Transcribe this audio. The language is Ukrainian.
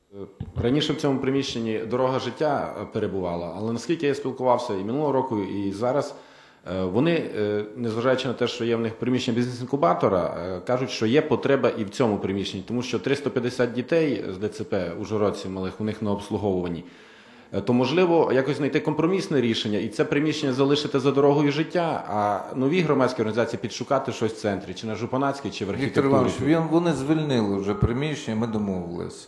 Раніше в цьому приміщенні дорога життя перебувала, але наскільки я спілкувався і минулого року, і зараз, вони, незважаючи на те, що є в них приміщення бізнес-інкубатора, кажуть, що є потреба і в цьому приміщенні, тому що 350 дітей з ДЦП ужгородців малих у них на обслуговуванні. То, можливо, якось знайти компромісне рішення і це приміщення залишити за дорогою життя, а нові громадські організації підшукати щось в центрі, чи на Жупанацькій, чи в Віктор архітектурі. Іванович, вони звільнили вже приміщення, ми домовились.